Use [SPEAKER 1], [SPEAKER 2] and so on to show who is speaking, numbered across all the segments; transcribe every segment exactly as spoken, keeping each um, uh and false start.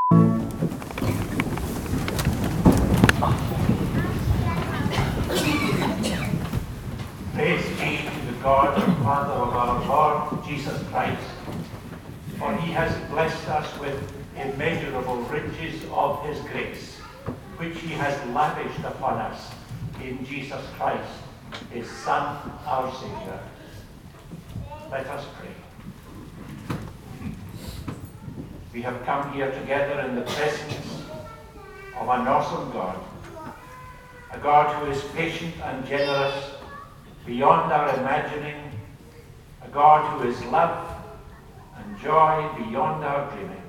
[SPEAKER 1] Praise be to the God and Father of our Lord Jesus Christ, for he has blessed us with immeasurable riches of his grace, which he has lavished upon us in Jesus Christ, his Son, our Saviour. Let us pray. We have come here together in the presence of an awesome God, a God who is patient and generous beyond our imagining, a God who is love and joy beyond our dreaming.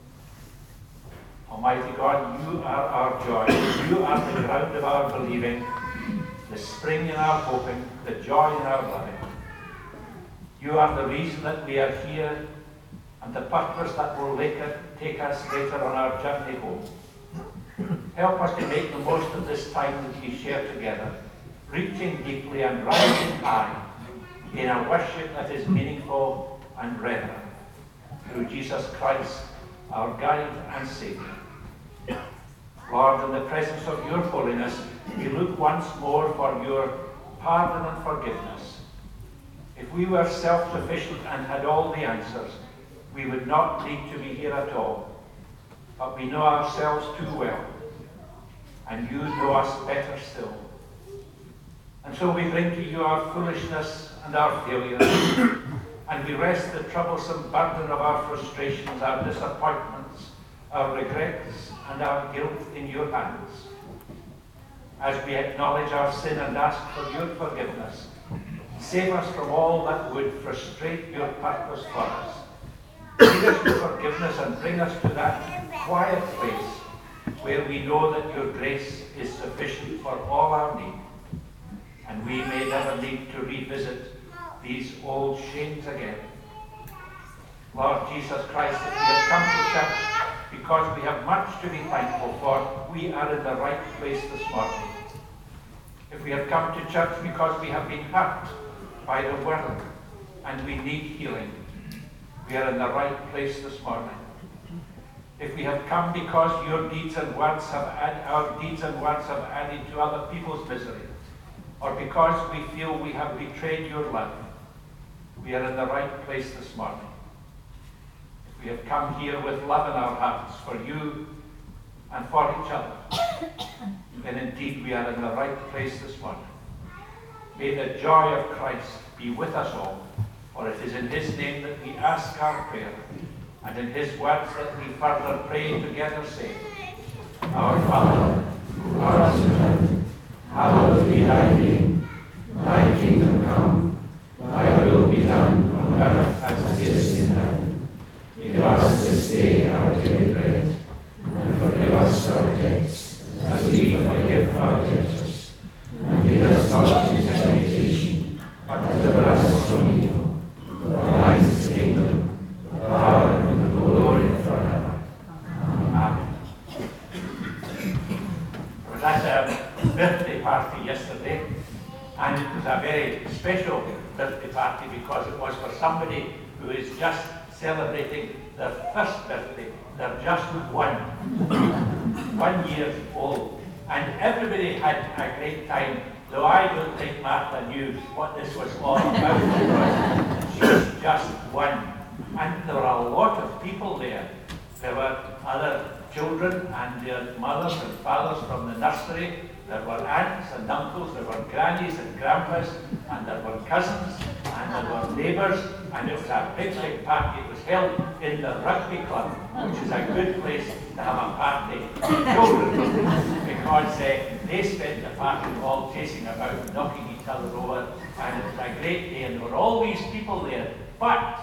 [SPEAKER 1] Almighty God, you are our joy. You are the ground of our believing, the spring in our hoping, the joy in our loving. You are the reason that we are here and the purpose that will later take us later on our journey home. Help us to make the most of this time that we share together, reaching deeply and rising high in a worship that is meaningful and reverent. Through Jesus Christ, our guide and Saviour. Lord, in the presence of your holiness, we look once more for your pardon and forgiveness. If we were self-sufficient and had all the answers, we would not need to be here at all. But we know ourselves too well, and you know us better still. And so we bring to you our foolishness and our failures, and we rest the troublesome burden of our frustrations, our disappointments, our regrets, and our guilt in your hands. As we acknowledge our sin and ask for your forgiveness, save us from all that would frustrate your purpose for us. Lead us to forgiveness and bring us to that quiet place where we know that your grace is sufficient for all our need, and we may never need to revisit these old shames again. Lord Jesus Christ, if we have come to church because we have much to be thankful for, we are in the right place this morning. If we have come to church because we have been hurt by the world and we need healing, we are in the right place this morning. If we have come because your deeds and words have add, our deeds and words have added to other people's misery, or because we feel we have betrayed your love, we are in the right place this morning. If we have come here with love in our hearts for you and for each other, then indeed we are in the right place this morning. May the joy of Christ be with us all, for it is in his name that we ask our prayer, and in his words that we further pray together, saying, Our Father, who art in heaven, hallowed be thy name. Thy kingdom come, thy will be done on earth as it is in heaven. Give us this day our daily bread, and forgive us our debts, as we forgive our debtors. And lead us not into temptation, but deliver us from evil. For thine is the kingdom, the power, and the glory forever. Amen. I was at a birthday party yesterday, and it was a very special birthday party because it was for somebody who is just celebrating their first birthday. They're just one, one year old. And everybody had a great time, though I don't think Martha knew what this was all about because she was just one. And there were a lot of people there. There were other children and their mothers and fathers from the nursery. There were aunts and uncles, there were grannies and grandpas, and there were cousins, and there were neighbours, and it was a big, big party. It was held in the rugby club, which is a good place to have a party with children, because uh, they spent the party all chasing about, knocking each other over, and it was a great day, and there were all these people there. But,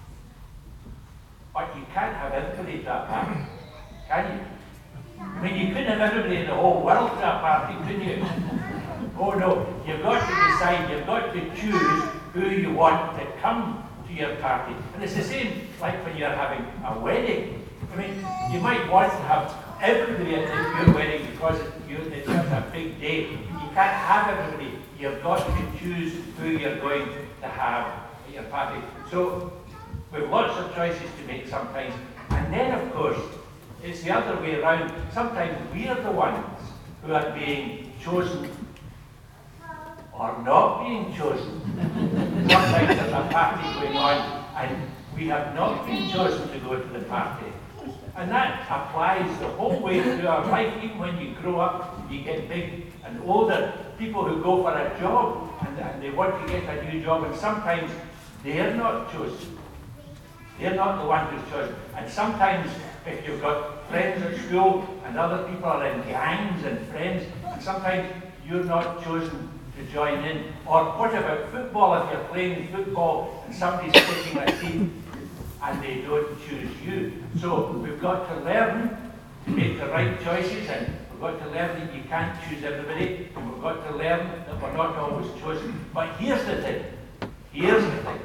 [SPEAKER 1] but you can't have everybody to a party, can you? I mean, you couldn't have everybody in the whole world to a party, could you? Oh no, you've got to decide, you've got to choose who you want to come to your party. And it's the same like when you're having a wedding. I mean, you might want to have everybody at your wedding because it's just a big day. You can't have everybody. You've got to choose who you're going to have at your party. So, we've lots of choices to make sometimes. And then, of course, It's the other way around. Sometimes we are the ones who are being chosen or not being chosen. Sometimes there's a party going on and we have not been chosen to go to the party. And that applies the whole way through our life. Even when you grow up, you get big and older. People who go for a job and, and they want to get a new job, and sometimes they're not chosen. They're not the one who's chosen. And sometimes if you've got friends at school and other people are in gangs and friends, and sometimes you're not chosen to join in. Or what about football? If you're playing football and somebody's taking a team and they don't choose you. So we've got to learn to make the right choices, and we've got to learn that you can't choose everybody, and we've got to learn that we're not always chosen. But here's the thing. Here's the thing.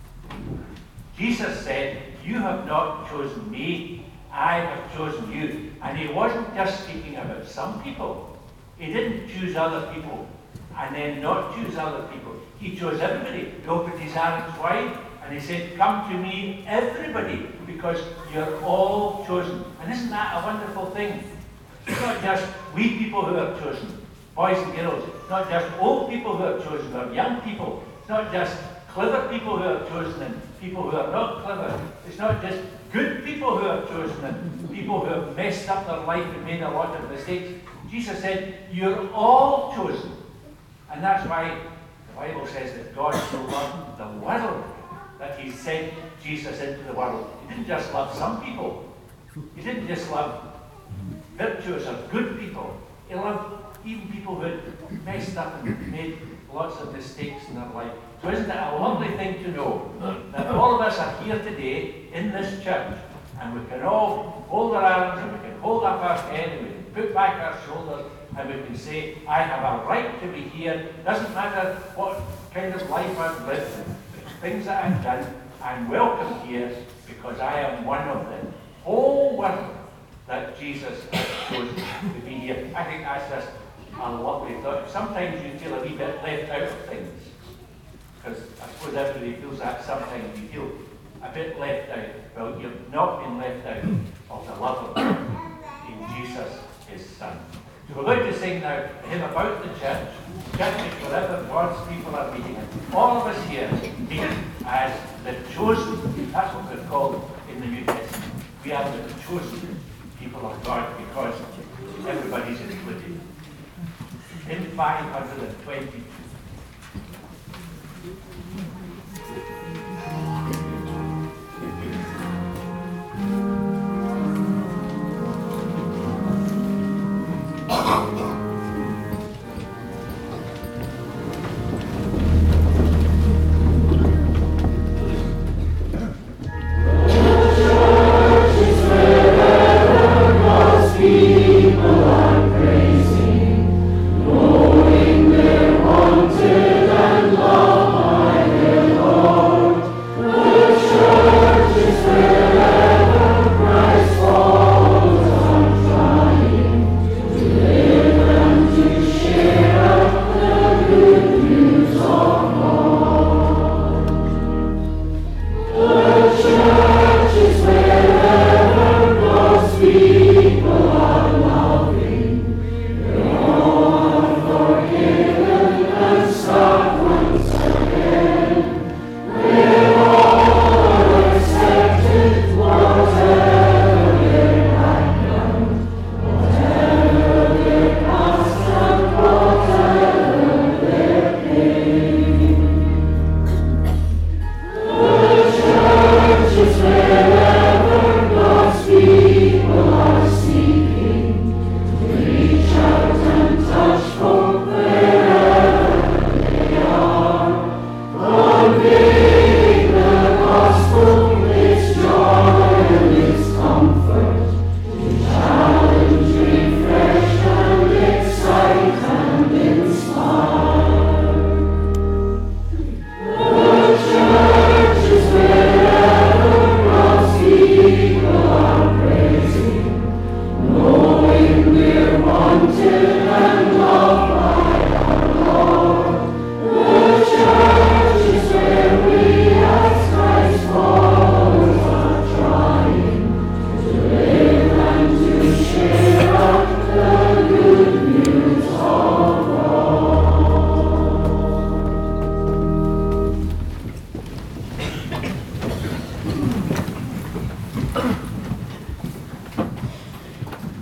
[SPEAKER 1] Jesus said, you have not chosen me, I have chosen you. And he wasn't just speaking about some people. He didn't choose other people and then not choose other people. He chose everybody. He opened his arms wide and he said, come to me, everybody, because you're all chosen. And isn't that a wonderful thing? It's not just we people who are chosen, boys and girls. It's not just old people who are chosen or young people. It's not just clever people who are chosen and people who are not clever. It's not just good people who are chosen and people who have messed up their life and made a lot of mistakes. Jesus said, you're all chosen. And that's why the Bible says that God so loved the world that he sent Jesus into the world. He didn't just love some people. He didn't just love virtuous or good people. He loved even people who had messed up and made lots of mistakes in their life. So isn't it a lovely thing to know that all of us are here today in this church, and we can all hold our arms and we can hold up our head and we can put back our shoulders and we can say, I have a right to be here. Doesn't matter what kind of life I've lived, things that I've done, I'm welcome here because I am one of the whole world that Jesus has chosen to be here. I think that's just a lovely thought. Sometimes you feel a wee bit left out of things, because I suppose everybody feels that sometimes. You feel a bit left out. Well, you've not been left out of the love of God in Jesus, his Son. So we're going to sing now a hymn about the church. Church is wherever God's people are meeting. And all of us here meet as the chosen. That's what we're called in the New Testament. We are the chosen people of God because everybody's included. In five hundred twenty-two.
[SPEAKER 2] Knowing they're wanted and loved by their Lord.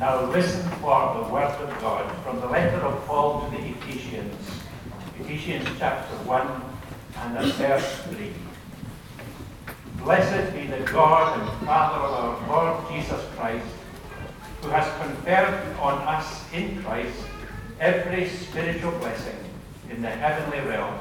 [SPEAKER 1] Now listen for the word of God from the letter of Paul to the Ephesians, Ephesians chapter one and at verse three. Blessed be the God and Father of our Lord Jesus Christ, who has conferred on us in Christ every spiritual blessing in the heavenly realms.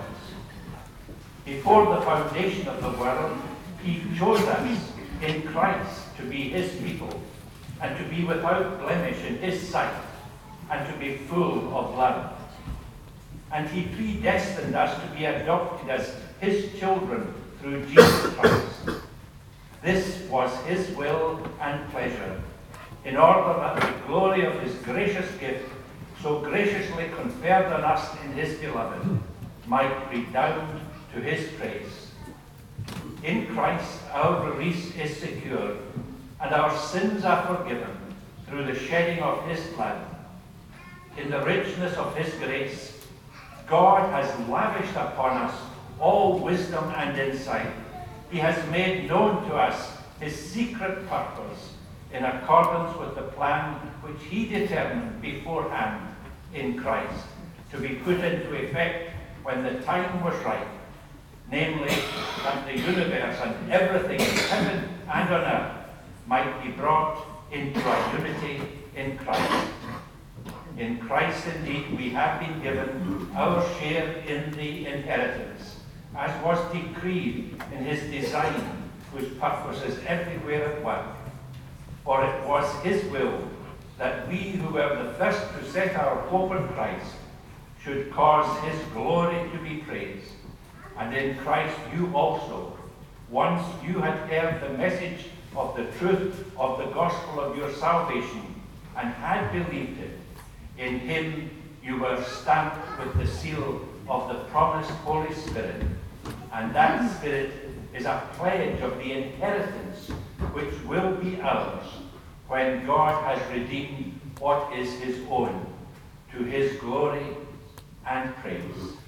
[SPEAKER 1] Before the foundation of the world, he chose us in Christ to be his people, and to be without blemish in his sight, and to be full of love. And he predestined us to be adopted as his children through Jesus Christ. This was his will and pleasure, in order that the glory of his gracious gift, so graciously conferred on us in his beloved, might redound to his praise. In Christ our release is secure, and our sins are forgiven through the shedding of his blood. In the richness of his grace, God has lavished upon us all wisdom and insight. He has made known to us his secret purpose in accordance with the plan which he determined beforehand in Christ to be put into effect when the time was right, namely that the universe and everything in heaven and on earth might be brought into a unity in Christ. In Christ indeed we have been given our share in the inheritance, as was decreed in his design, whose purpose is everywhere at work. For it was his will that we who were the first to set our hope in Christ should cause his glory to be praised. And in Christ you also, once you had heard the message of the truth of the gospel of your salvation, and had believed it, in him you were stamped with the seal of the promised Holy Spirit. And that Spirit is a pledge of the inheritance which will be ours when God has redeemed what is his own, to his glory and praise.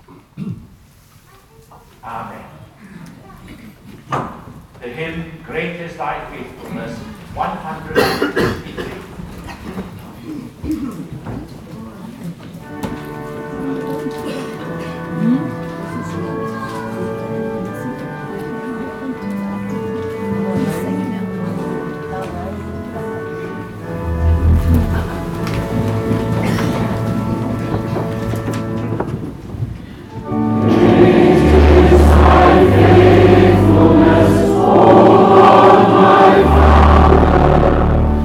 [SPEAKER 1] Amen. The hymn, Great is Thy Faithfulness, one hundred fifty-three.
[SPEAKER 2] Faithfulness, O Lord, my Father.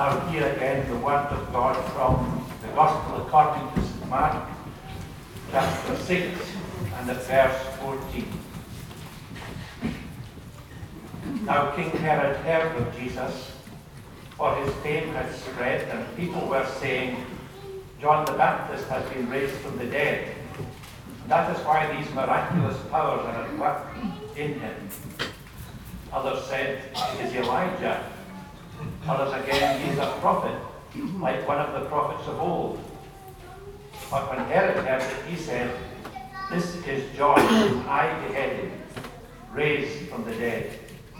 [SPEAKER 1] Now hear again the word of God from the Gospel according to Saint Mark, chapter six, and at verse fourteen. Now King Herod heard of Jesus, for his fame had spread, and people were saying, John the Baptist has been raised from the dead. And that is why these miraculous powers are at work in him. Others said, it is Elijah. Others again, he is a prophet, like one of the prophets of old. But when Herod heard it, he said, this is John, whom I beheaded, raised from the dead.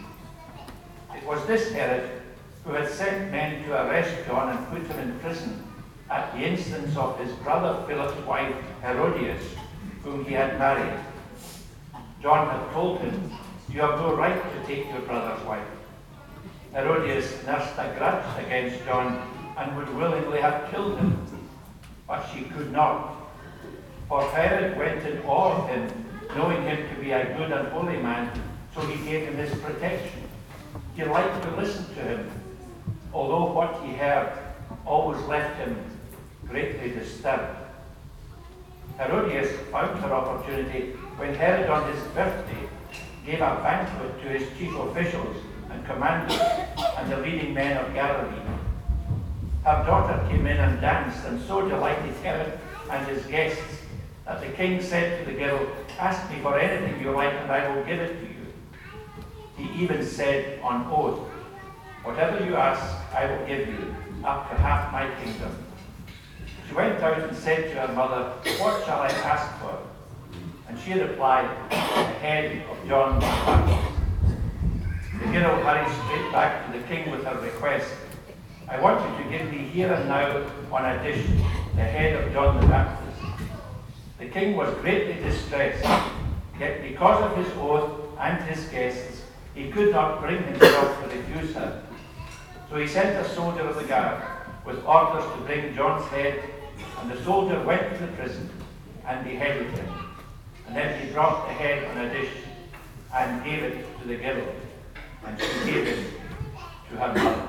[SPEAKER 1] It was this Herod who had sent men to arrest John and put him in prison at the instance of his brother Philip's wife Herodias, whom he had married. John had told him, you have no right to take your brother's wife. Herodias nursed a grudge against John and would willingly have killed him, but she could not. For Herod went in awe of him, knowing him to be a good and holy man, so he gave him his protection. He liked to listen to him, although what he heard always left him greatly disturbed. Herodias found her opportunity when Herod on his birthday gave a banquet to his chief officials and commanders and the leading men of Galilee. Her daughter came in and danced, and so delighted Herod and his guests that the king said to the girl, ask me for anything you like and I will give it to you. He even said on oath, whatever you ask, I will give you, up to half my kingdom. She went out and said to her mother, what shall I ask for? And she replied, the head of John the Baptist. The girl hurried straight back to the king with her request. I want you to give me here and now on a dish the head of John the Baptist. The king was greatly distressed, yet because of his oath and his guests, he could not bring himself to refuse her. So he sent a soldier of the guard with orders to bring John's head, and the soldier went to the prison and beheaded him. And then he brought the head on a dish and gave it to the girl, and she gave it to her mother.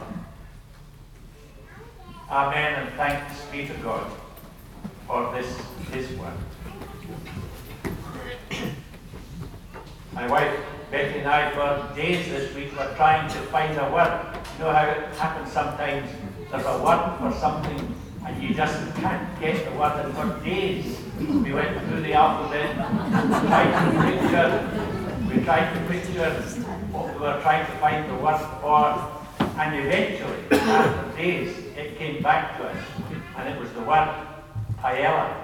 [SPEAKER 1] Amen, and thanks be to God for this, his word. My wife Betty and I, for days this week, were trying to find a word. You know how it happens sometimes? There's a word for something, and you just can't get the word. And for days, we went through the alphabet, tried to picture, we tried to picture what we were trying to find the word for, and eventually, after days, it came back to us, and it was the word paella.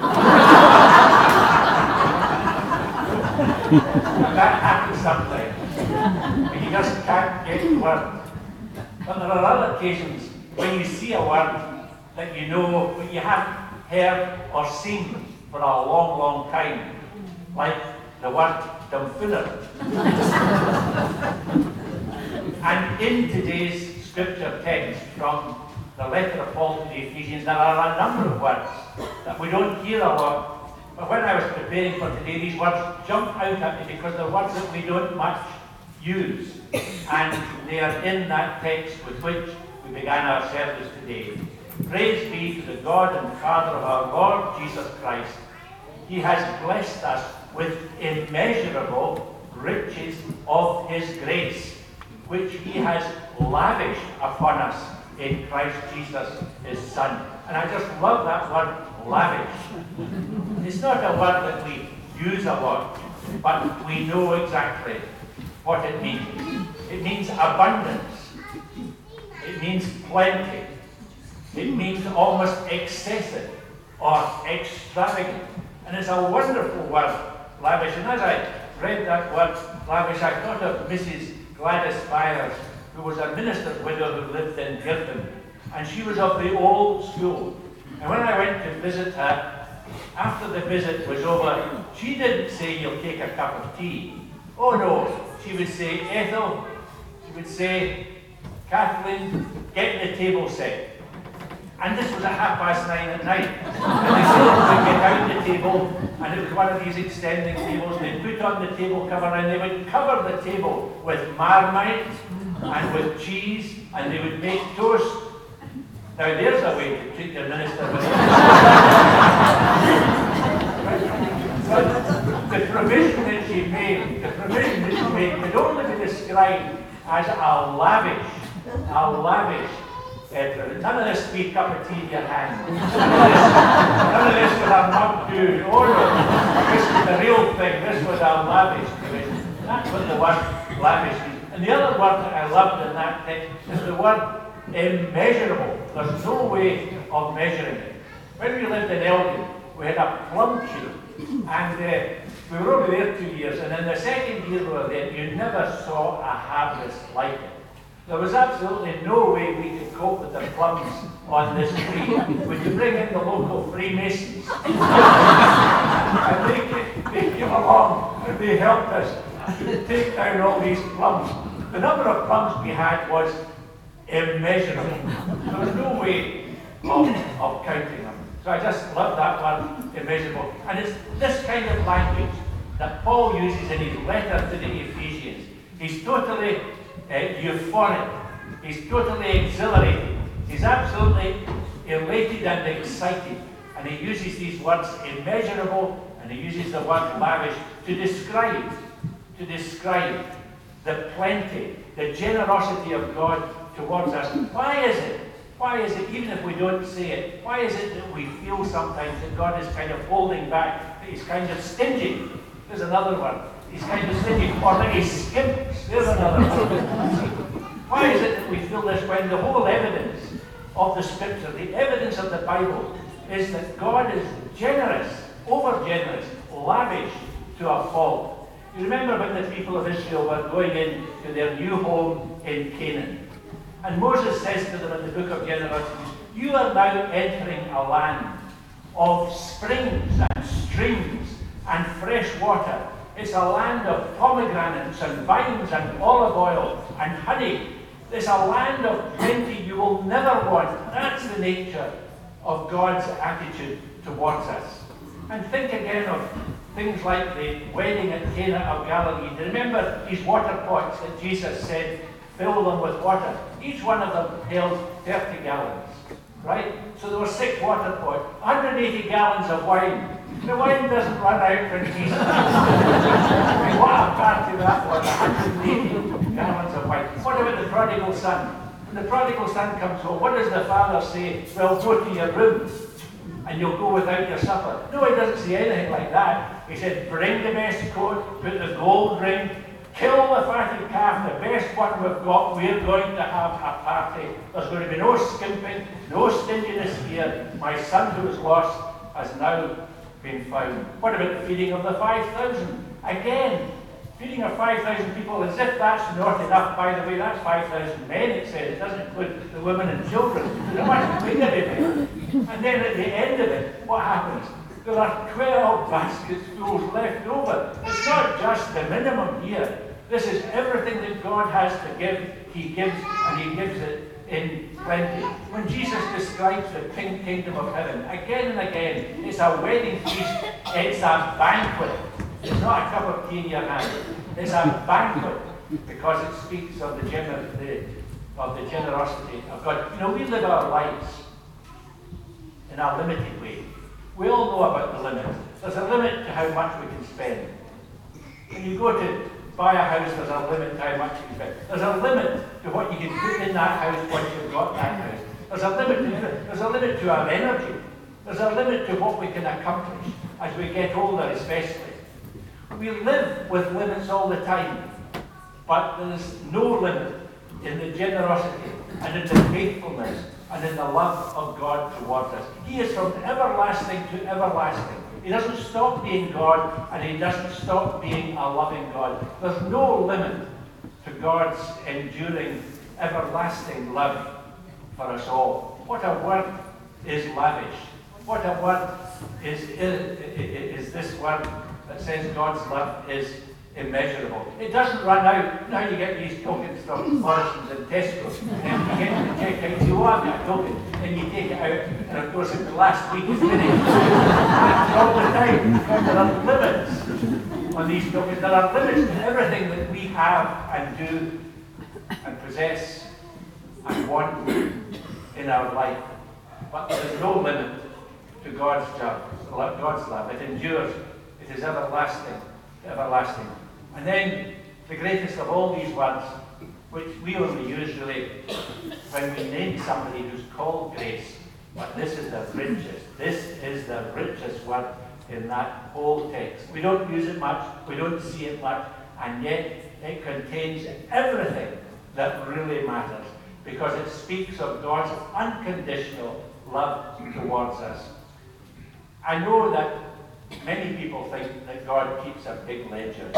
[SPEAKER 1] That happens sometimes, when you just can't get the word. But there are other occasions when you see a word that you know, but you haven't heard or seen for a long, long time, like the word Dumfuller. And in today's scripture text from the letter of Paul to the Ephesians, there are a number of words that we don't hear a lot. But when I was preparing for today, these words jumped out at me because they're words that we don't much use. And they are in that text with which we began our service today. Praise be to the God and Father of our Lord Jesus Christ. He has blessed us with immeasurable riches of his grace, which he has lavished upon us in Christ Jesus, his Son. And I just love that word, lavish. It's not a word that we use a lot, but we know exactly what it means. It means abundance. It means plenty. It means almost excessive or extravagant. And it's a wonderful word, lavish. And as I read that word, lavish, I thought of Missus Gladys Byers, who was a minister's widow who lived in Girton. And she was of the old school. And when I went to visit her, after the visit was over, she didn't say, you'll take a cup of tea. Oh no, she would say, Ethel, she would say, Kathleen, get the table set. And this was at half past nine at night. And the girls would get out the table, and it was one of these extending tables. They'd put on the table cover, and they would cover the table with Marmite and with cheese, and they would make toast, Now there's a way to treat your minister. But the provision that she made, the provision that she made could only be described as a lavish, a lavish. Uh, none of this be cup of tea in your hand. None of this was a mug do. Oh no, this was the real thing. This was a lavish provision. That's what the word lavish means. And the other word that I loved in that text is the word immeasurable. There's no way of measuring it. When we lived in Elgin, we had a plum tree, and uh, we were only there two years, and in the second year we were there, you never saw a harvest like it. There was absolutely no way we could cope with the plums on this tree. When you bring in the local Freemasons, and they, they came along and they helped us to take down all these plums. The number of plums we had was immeasurable. There was no way of, of counting them. So I just love that word, immeasurable. And it's this kind of language that Paul uses in his letter to the Ephesians. He's totally Uh, euphoric. He's totally exhilarated. He's absolutely elated and excited. And he uses these words immeasurable, and he uses the word lavish to describe, to describe the plenty, the generosity of God towards us. Why is it? Why is it, even if we don't say it, why is it that we feel sometimes that God is kind of holding back, that he's kind of stingy? There's another one. He's kind of stingy, or that he skimps. There's another one. Why is it that we feel this when the whole evidence of the Scripture, the evidence of the Bible, is that God is generous, over-generous, lavish to a fault? You remember when the people of Israel were going into their new home in Canaan, and Moses says to them in the book of Generosity, you are now entering a land of springs and streams and fresh water. It's a land of pomegranates and vines and olive oil and honey. It's a land of plenty you will never want. That's the nature of God's attitude towards us. And think again of things like the wedding at Cana of Galilee. Do you remember these water pots that Jesus said, fill them with water? Each one of them held thirty gallons, right? So there were six water pots, one hundred eighty gallons of wine. The wine doesn't run out when Jesus. I mean, what a party that was, one hundred eighty gallons of wine. What about the prodigal son? When the prodigal son comes home, what does the father say? Well, go to your room and you'll go without your supper. No, he doesn't say anything like that. He said, bring the best coat, put the gold ring, kill the fatted calf, the best one we've got. We're going to have a party. There's going to be no skimping, no stinginess here. My son who was lost has now been found. What about the feeding of the five thousand? Again, feeding of five thousand people, as if that's not enough. By the way, that's five thousand men, it says. It doesn't include the women and children. There's a much bigger event. And then at the end of it, what happens? There are twelve baskets full left over. It's not just the minimum here. This is everything that God has to give. He gives, and he gives it in plenty. When Jesus describes the kingdom of heaven, again and again, it's a wedding feast, it's a banquet. It's not a cup of tea in your hand. It's a banquet because it speaks of the, gener- the, of the generosity of God. You know, we live our lives in a limited way. We all know about the limit. There's a limit to how much we can spend. When you go to buy a house, there's a limit to how much you can spend. There's a limit to what you can put in that house once you've got that house. There's a limit to, there's a limit to our energy. There's a limit to what we can accomplish as we get older, especially. We live with limits all the time, but there's no limit in the generosity and in the faithfulness and in the love of God towards us. He is from everlasting to everlasting. He doesn't stop being God, and he doesn't stop being a loving God. There's no limit to God's enduring, everlasting love for us all. What a word is lavish. What a word is, is, is this word that says God's love is immeasurable. It doesn't run out. Now you get these tokens from Morrison's and Tesco's, and then you get to the checkout, you want that token, and you take it out, and of course in the last week it's finished. All the time. There are limits on these tokens. There are limits to everything that we have and do and possess and want. in our life. But there is no limit to God's love. God's love. It endures. It is everlasting. Everlasting. And then the greatest of all these words, which we only use really when we name somebody who's called grace. But this is the richest. This is the richest word in that whole text. We don't use it much. We don't see it much. And yet it contains everything that really matters, because it speaks of God's unconditional love towards us. I know that many people think that God keeps a big ledger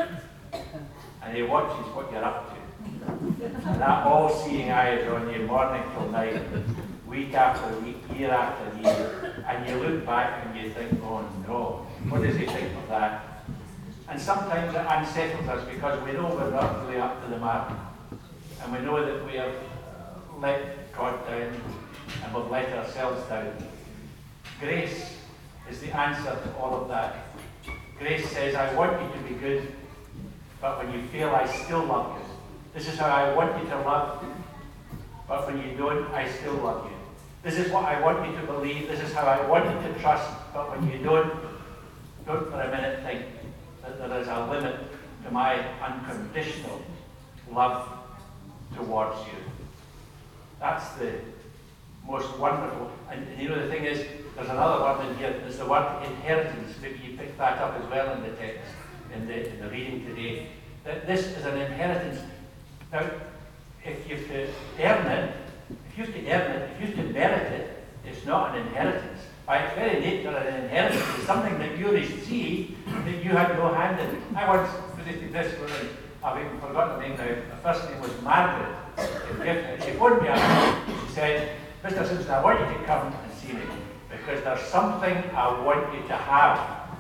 [SPEAKER 1] and he watches what you're up to. And that all-seeing eye is on you morning till night, week after week, year after year, and you look back and you think, oh no, what does he think of that? And sometimes it unsettles us because we know we're not really up to the mark. And we know that we have let God down and we've let ourselves down. Grace is the answer to all of that. Grace says, I want you to be good, but when you fail, I still love you. This is how I want you to love, but when you don't, I still love you. This is what I want you to believe. This is how I want you to trust, but when you don't, don't for a minute think that there is a limit to my unconditional love towards you. That's the most wonderful. And, and you know, the thing is, there's another word in here. There's the word inheritance. Maybe you picked that up as well in the text, in the, in the reading today. That this is an inheritance. Now, if you have to earn it, if you have to earn it, if you have to merit it, it's not an inheritance. By its very nature, an inheritance is something that you receive that you had no hand in. I once visited this woman, I've even forgotten her name now. Her first name was Margaret. She phoned me up. She said, Mister Simpson, I want you to come and see me because there's something I want you to have.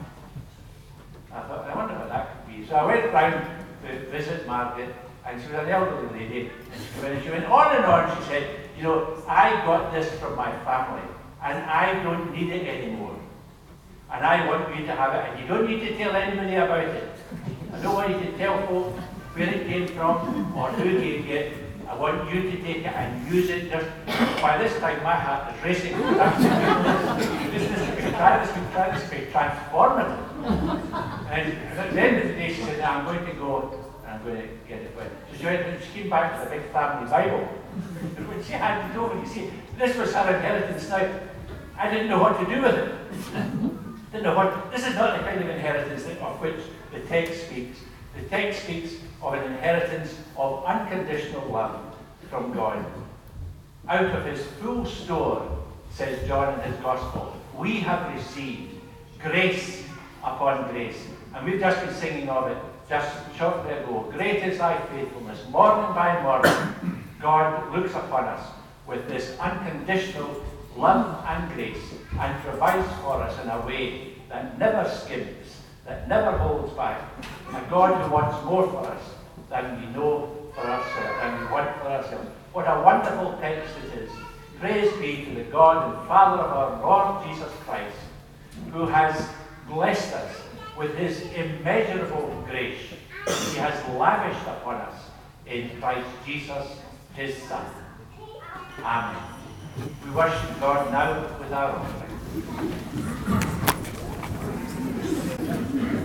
[SPEAKER 1] I thought, I wonder what that could be. So I went round to visit Margaret, and she was an elderly lady, and she went, and she went on and on. She said, you know, I got this from my family, and I don't need it anymore. And I want you to have it, and you don't need to tell anybody about it. I don't want you to tell folks where it came from or who gave you it. I want you to take it and use it. Just by this time, my heart is racing. This is trying to be transformative. And at the end of the day, she said, I'm going to go and I'm going to get it. She went, she came back with a big family Bible. When she handed it over, you see, this was her inheritance. Now, I didn't know what to do with it. Didn't know what. This is not the kind of inheritance that, of which the text speaks. The text speaks of an inheritance of unconditional love from God. Out of his full store, says John in his Gospel, we have received grace upon grace. And we've just been singing of it just shortly ago. Great is thy faithfulness. Morning by morning, God looks upon us with this unconditional love and grace and provides for us in a way that never skims, that never holds back. A God who wants more for us than we know for ourselves, than we want for ourselves. What a wonderful text it is. Praise be to the God and Father of our Lord Jesus Christ, who has blessed us with his immeasurable grace. He has lavished upon us in Christ Jesus, his Son. Amen. We worship God now with our offering.